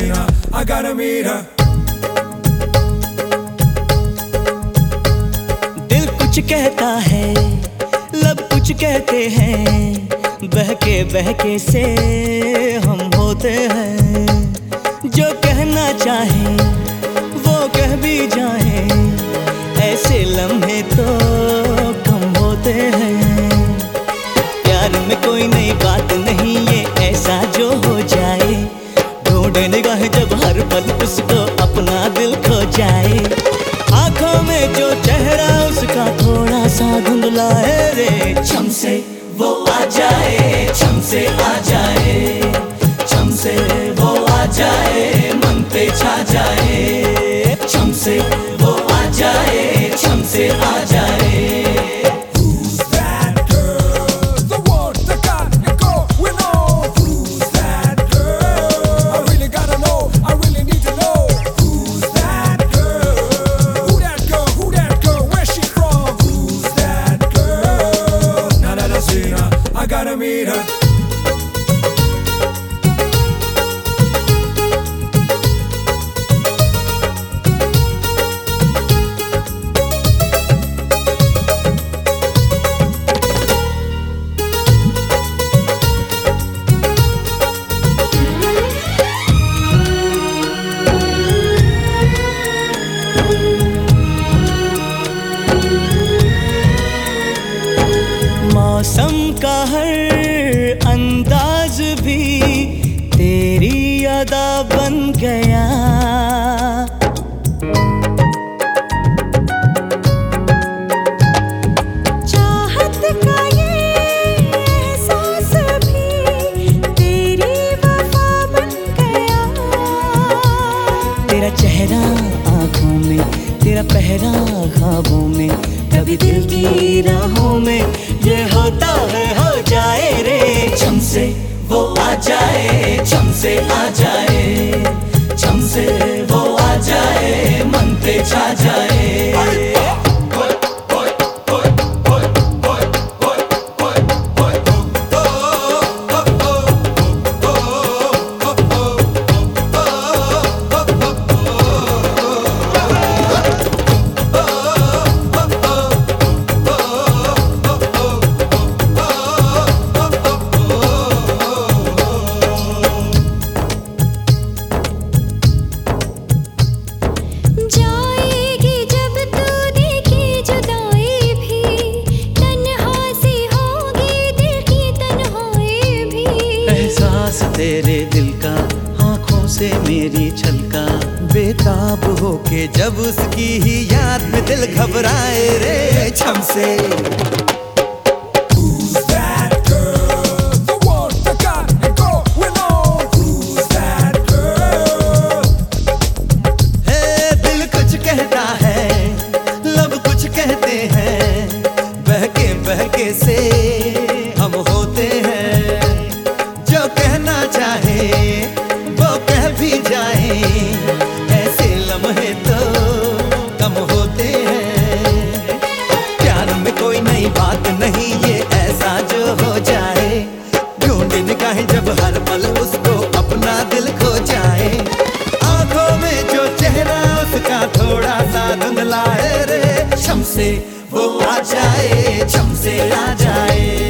seen her, I gotta meet her. दिल कुछ कहता है, लब कुछ कहते हैं, बहके बहके से हम होते हैं। जो कहना चाहे वो कह भी जाए, ऐसे लम्हे तो कम होते हैं। प्यार में कोई नई बात नहीं, ये ऐसा जो हो जाए, ढूंढे निगाह जब हर पल उसको अपना दिल खो जाए। आंखों में जो चेहरा उसका थोड़ा सा धुंधला है रे, छम से वो आ जाए, छम से आ जाए, छम से वो आ जाए, मन पे छा जाए, छम से वो आ जाए, छम से आ जाए। Who's that girl? The one that got me going on. Who's that girl? I really gotta know, I really need to know. Who's that girl? Who that girl? Who that girl? Where's she from? Who's that girl? Now that I seen her, I gotta meet her. मौसम का हर अंदाज भी तेरी अदा बन गया। चाहत का ये एहसास भी तेरी वफा बन गया। तेरा चेहरा आँखों में, तेरा पहरा ख्वाबों में, कभी दिल की राहों में ये होता है हो जाए रे। छम से वो आ जाए, छम से आ जाए, छम से वो आ जाए, मन पे छा जाए। जाएगी जब तू देखी जुदाई भी, तन्हा सी होगी दिल की तन्हाई भी। एहसास तेरे दिल का आँखों से मेरी छलका, बेताब होके जब उसकी ही याद में दिल घबराए रे। छम से Who's that girl? The one that got me going on. Who's that girl? है दिल कुछ कहता है, लब कुछ कहते हैं, बहके बहके से हम होते हैं। जो कहना चाहे वो कह भी जाए, ऐसे लम्हे तो कम होते हैं। प्यार में कोई नई बात नहीं, ये ऐसा जो हो जाए, ढूंढे निगाहें जब हर पल उसको अपना दिल खो जाए। आंखों में जो चेहरा उसका थोड़ा सा धुंधला है रे, छम से वो आ जाए, छम से आ जाए।